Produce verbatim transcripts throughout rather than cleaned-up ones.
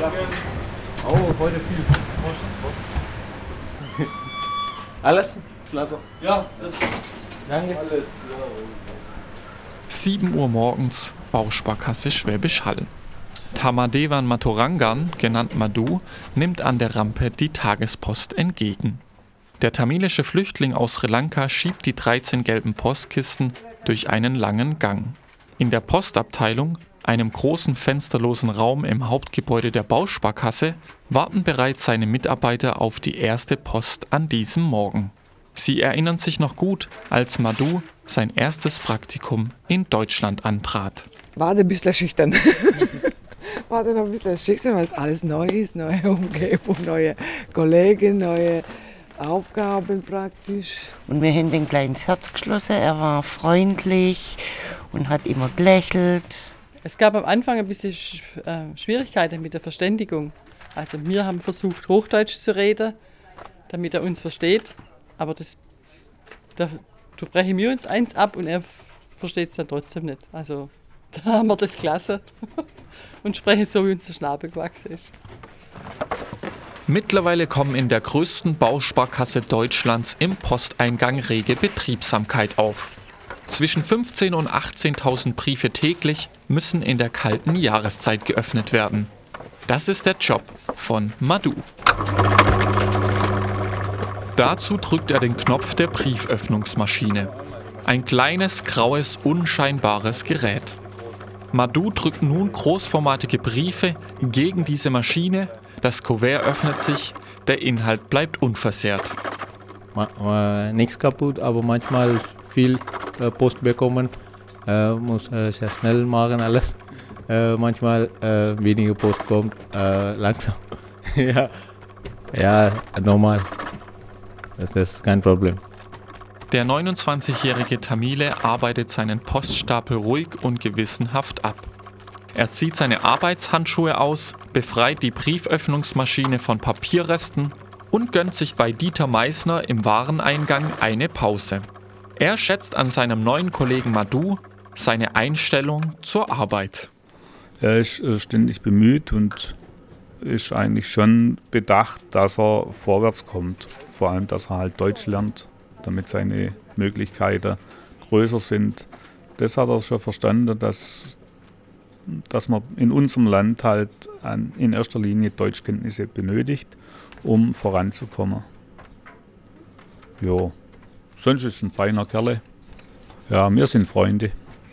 Oh, heute viel Post. Post. Alles? Klasse. Ja, das danke. Alles. sieben Uhr morgens, Bausparkasse Schwäbisch Hall. Tamadevan Matorangan, genannt Madhu, nimmt an der Rampe die Tagespost entgegen. Der tamilische Flüchtling aus Sri Lanka schiebt die dreizehn gelben Postkisten durch einen langen Gang. In der Postabteilung, einem großen fensterlosen Raum im Hauptgebäude der Bausparkasse, warten bereits seine Mitarbeiter auf die erste Post an diesem Morgen. Sie erinnern sich noch gut, als Madhu sein erstes Praktikum in Deutschland antrat. War ein bisschen schüchtern. War dann ein bisschen schüchtern, weil es alles neu ist, neue Umgebung, neue Kollegen, neue Aufgaben praktisch. Und wir haben den kleines Herz geschlossen, er war freundlich und hat immer gelächelt. Es gab am Anfang ein bisschen Schwierigkeiten mit der Verständigung. Also wir haben versucht, Hochdeutsch zu reden, damit er uns versteht. Aber das, da, da brechen wir uns eins ab und er versteht es dann trotzdem nicht. Also da haben wir das klasse und sprechen so, wie uns der Schnabel gewachsen ist. Mittlerweile kommen in der größten Bausparkasse Deutschlands im Posteingang rege Betriebsamkeit auf. Zwischen fünfzehntausend und achtzehntausend Briefe täglich müssen in der kalten Jahreszeit geöffnet werden. Das ist der Job von Madhu. Dazu drückt er den Knopf der Brieföffnungsmaschine. Ein kleines, graues, unscheinbares Gerät. Madhu drückt nun großformatige Briefe gegen diese Maschine. Das Kuvert öffnet sich, der Inhalt bleibt unversehrt. Ma- äh, nichts kaputt, aber manchmal viel äh, Post bekommen. Äh, muss äh, sehr schnell machen alles. Äh, manchmal äh, weniger Post kommt, äh, langsam. ja. ja, normal. Das ist kein Problem. Der neunundzwanzigjährige Tamile arbeitet seinen Poststapel ruhig und gewissenhaft ab. Er zieht seine Arbeitshandschuhe aus, befreit die Brieföffnungsmaschine von Papierresten und gönnt sich bei Dieter Meissner im Wareneingang eine Pause. Er schätzt an seinem neuen Kollegen Madhu seine Einstellung zur Arbeit. Er ist äh, ständig bemüht und ist eigentlich schon bedacht, dass er vorwärts kommt. Vor allem, dass er halt Deutsch lernt, damit seine Möglichkeiten größer sind. Das hat er schon verstanden, dass, dass man in unserem Land halt an, in erster Linie Deutschkenntnisse benötigt, um voranzukommen. Jo, sonst ist es ein feiner Kerl. Ja, wir sind Freunde.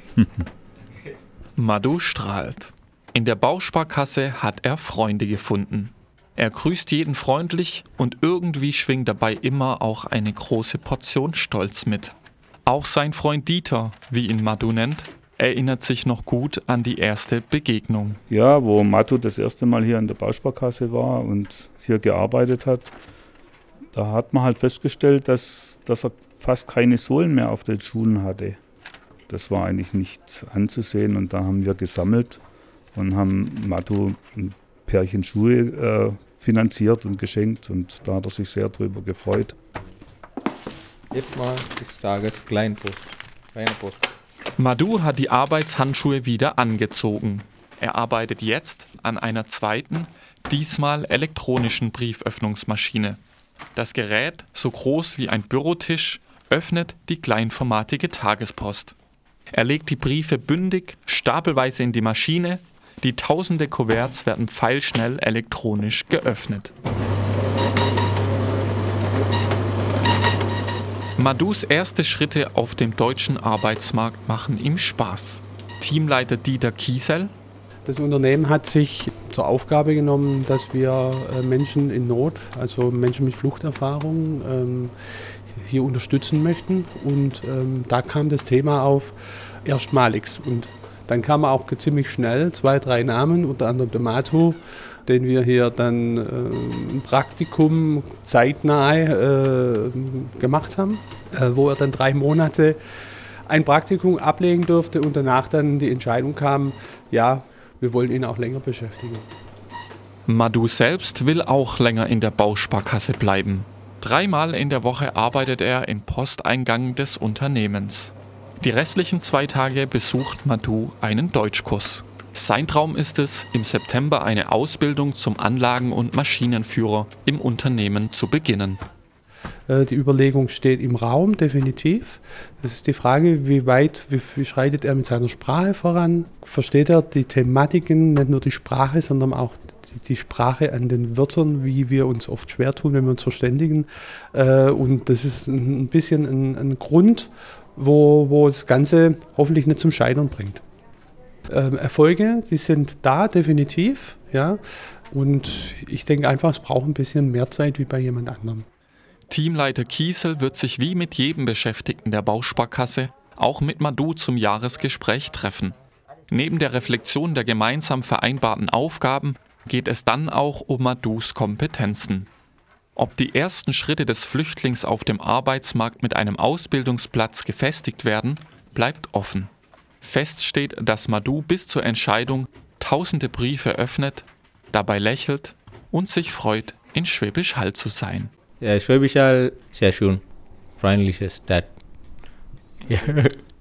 Madhu strahlt. In der Bausparkasse hat er Freunde gefunden. Er grüßt jeden freundlich und irgendwie schwingt dabei immer auch eine große Portion Stolz mit. Auch sein Freund Dieter, wie ihn Madhu nennt, erinnert sich noch gut an die erste Begegnung. Ja, wo Madhu das erste Mal hier in der Bausparkasse war und hier gearbeitet hat, da hat man halt festgestellt, dass, dass er fast keine Sohlen mehr auf den Schuhen hatte. Das war eigentlich nicht anzusehen und da haben wir gesammelt und haben Madhu ein Pärchen Schuhe äh, finanziert und geschenkt und da hat er sich sehr drüber gefreut. Erstmal des Tages Kleinpost. Kleine Post. Madhu hat die Arbeitshandschuhe wieder angezogen. Er arbeitet jetzt an einer zweiten, diesmal elektronischen Brieföffnungsmaschine. Das Gerät, so groß wie ein Bürotisch, öffnet die kleinformatige Tagespost. Er legt die Briefe bündig, stapelweise in die Maschine. Die tausende Kuverts werden pfeilschnell elektronisch geöffnet. Madhus erste Schritte auf dem deutschen Arbeitsmarkt machen ihm Spaß. Teamleiter Dieter Kiesel. Das Unternehmen hat sich zur Aufgabe genommen, dass wir Menschen in Not, also Menschen mit Fluchterfahrung, ähm, hier unterstützen möchten. Und ähm, da kam das Thema auf, erstmaligs. Und dann kamen auch ziemlich schnell zwei, drei Namen, unter anderem der Madhu, den wir hier dann äh, ein Praktikum zeitnahe äh, gemacht haben, äh, wo er dann drei Monate ein Praktikum ablegen durfte und danach dann die Entscheidung kam, ja, wir wollen ihn auch länger beschäftigen. Madhu selbst will auch länger in der Bausparkasse bleiben. Dreimal in der Woche arbeitet er im Posteingang des Unternehmens. Die restlichen zwei Tage besucht Madhu einen Deutschkurs. Sein Traum ist es, im September eine Ausbildung zum Anlagen- und Maschinenführer im Unternehmen zu beginnen. Die Überlegung steht im Raum, definitiv. Das ist die Frage, wie weit, wie, wie schreitet er mit seiner Sprache voran? Versteht er die Thematiken, nicht nur die Sprache, sondern auch die, die Sprache an den Wörtern, wie wir uns oft schwer tun, wenn wir uns verständigen. Und das ist ein bisschen ein, ein Grund, wo, wo das Ganze hoffentlich nicht zum Scheitern bringt. Ähm, Erfolge, die sind da, definitiv. Ja. Und ich denke einfach, es braucht ein bisschen mehr Zeit wie bei jemand anderem. Teamleiter Kiesel wird sich wie mit jedem Beschäftigten der Bausparkasse auch mit Madhu zum Jahresgespräch treffen. Neben der Reflexion der gemeinsam vereinbarten Aufgaben geht es dann auch um Madhus Kompetenzen. Ob die ersten Schritte des Flüchtlings auf dem Arbeitsmarkt mit einem Ausbildungsplatz gefestigt werden, bleibt offen. Fest steht, dass Madhu bis zur Entscheidung tausende Briefe öffnet, dabei lächelt und sich freut, in Schwäbisch Hall zu sein. Ja, Schwäbisch Hall, sehr schön. Freundliches Stadt. Ja.